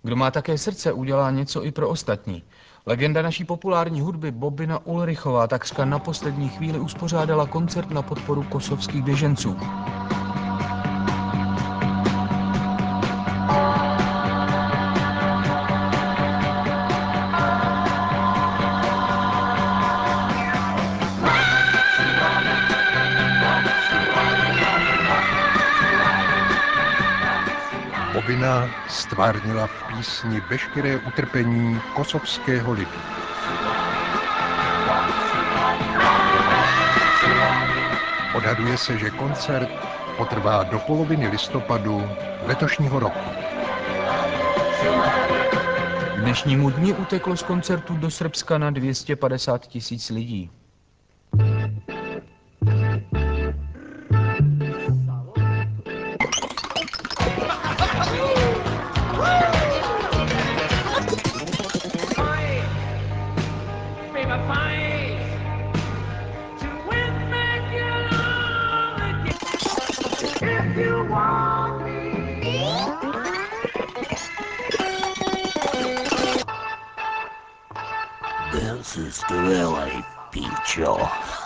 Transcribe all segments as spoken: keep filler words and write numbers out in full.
Kdo má také srdce, udělá něco i pro ostatní. Legenda naší populární hudby Bobina Ulrichová takřka na poslední chvíli uspořádala koncert na podporu kosovských běženců. Bobina stvárnila v písni veškeré utrpení kosovského lidu. Odhaduje se, že koncert potrvá do poloviny listopadu letošního roku. K dnešnímu dni uteklo z koncertu do Srbska na dvě stě padesát tisíc lidí. This is really píčo.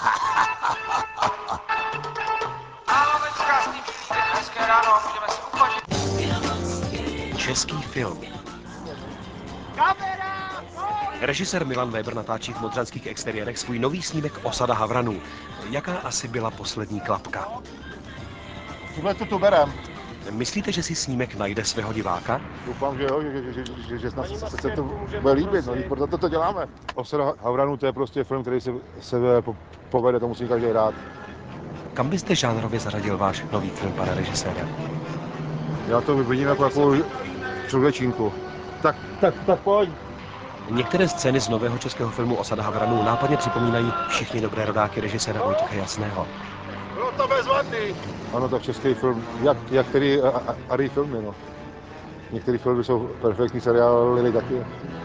Český film. Režisér Milan Weber natáčí v modřanských exteriérech svůj nový snímek Osada Havranů. Jaká asi byla poslední klapka? Tuhle tu tu berem. Myslíte, že si snímek najde svého diváka? Doufám, že jo, že, že, že, že, že snad se, se to bude líbit, no, proto to děláme. Osada Havranů, to je prostě film, který se, se povede, to musí každý rád. Kam byste žánrově zařadil váš nový film, pane režisére? Já to vidím jako takovou člověčinku. Tak, tak, tak pojď. Některé scény z nového českého filmu Osada Havranů nápadně připomínají Všichni dobré rodáky režiséra Vojtěcha Jasného. Bylo to bezvadný. Ano, tak český film, jak, jak který Ari filmy, no. Některé filmy jsou perfektní, seriály taky.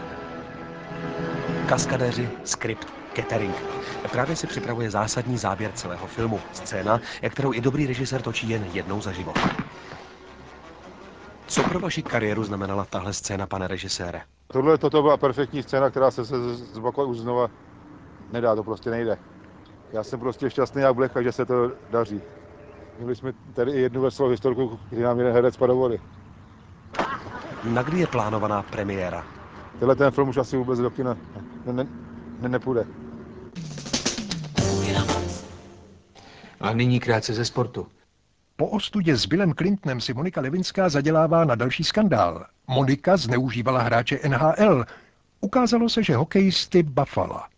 Kaskadéři, skript, catering. Právě si připravuje zásadní záběr celého filmu. Scéna, kterou i dobrý režisér točí jen jednou za život. Co pro vaši kariéru znamenala tahle scéna, pane režisére? Tohle toto byla perfektní scéna, která se, se zopakovat už znova nedá, to prostě nejde. Já jsem prostě šťastný jak blech, že se to daří. Měli jsme tady i jednu veselou historku, kdy nám jeden herec padl do vody. Na kdy je plánovaná premiéra? Tenhle ten film už asi vůbec do kina ne, ne, ne, nepůjde. A nyní krátce ze sportu. Po ostudě s Billem Clintonem si Monika Lewinská zadělává na další skandál. Monika zneužívala hráče N H L. Ukázalo se, že hokejisty bafala.